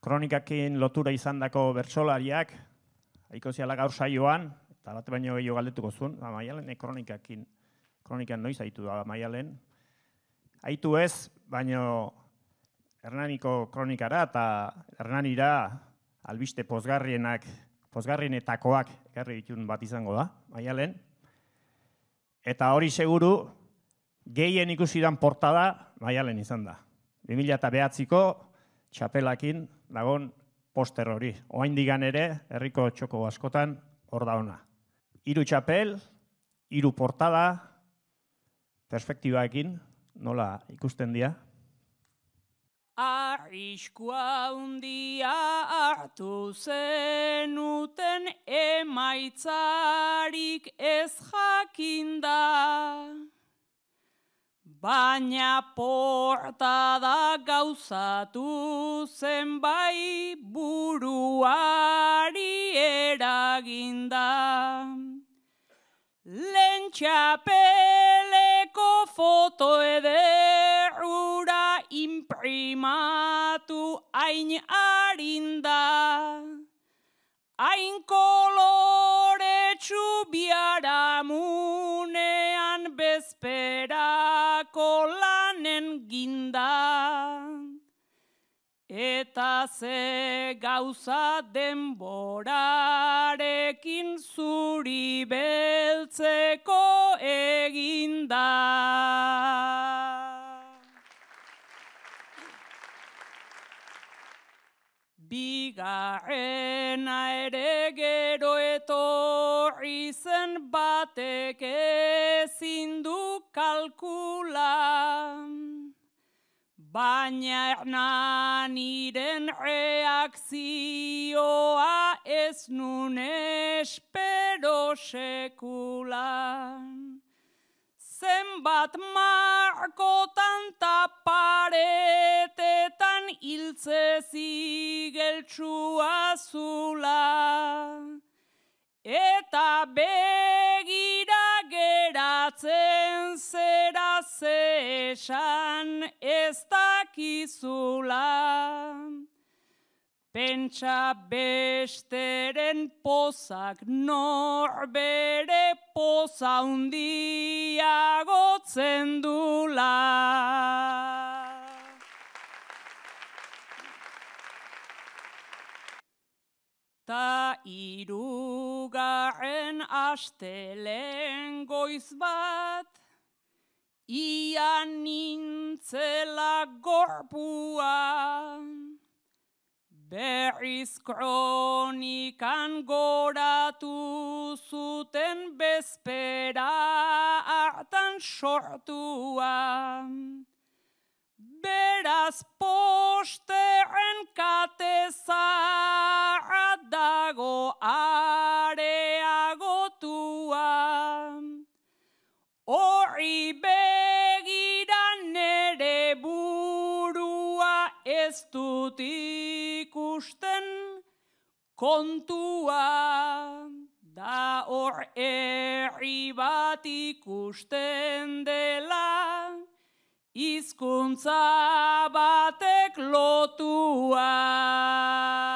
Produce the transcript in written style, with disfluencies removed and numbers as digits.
kronikakin lotura izandako bertsolariak, haiko ziala gaur saioan, eta bat baino gehiago galdetuko zuen, Maialen kronikan noiz haitu da Maialen. Haitu ez, baino Hernaniko kronikara eta Hernanira albiste pozgarrienetakoak ekarri ditun bat izango da, Maialen. Eta hori seguru, gehien ikusidan portada Maialen izan da. 2009ko txapelakin dagon poster hori. Oraindikan ere, herriko txoko askotan hor da ona. 3 txapel, 3 portada, perspektibaekin, nola ikusten dira? Arriskua handia hartu zenuten emaitzarik ez jakinda. Baina portada gauzatu zen bai buruari eraginda. Lehen txapeleko foto ederura imprimatu hain arinda. Hain koloretsu biaramunean bezperako lanen ginda. Eta ze gauza denborarekin zuri beltzeko eginda. Bigarrena ere gero etorri zen batek ezin du kalkula. Baina Hernaniren reakzioa ez nun espero sekula. Zenbat markotan ta paretetan hiltze zigeltsua zula. Eta begira geratzen zera ze esan ez dakizula. Pentsa besteren pozak norbere poza handiagotzen dula. Ta 3. astelen goiz bat, ia nintzela gorpua. Berriz kronikan goratu zuten bezpera hartan sortua. Beraz posteren kate zaharra dago areagotua. Horri begira nere burua ez dut ikusten kontua. Da hor herri bat ikusten dela, hizkuntza batek lotua.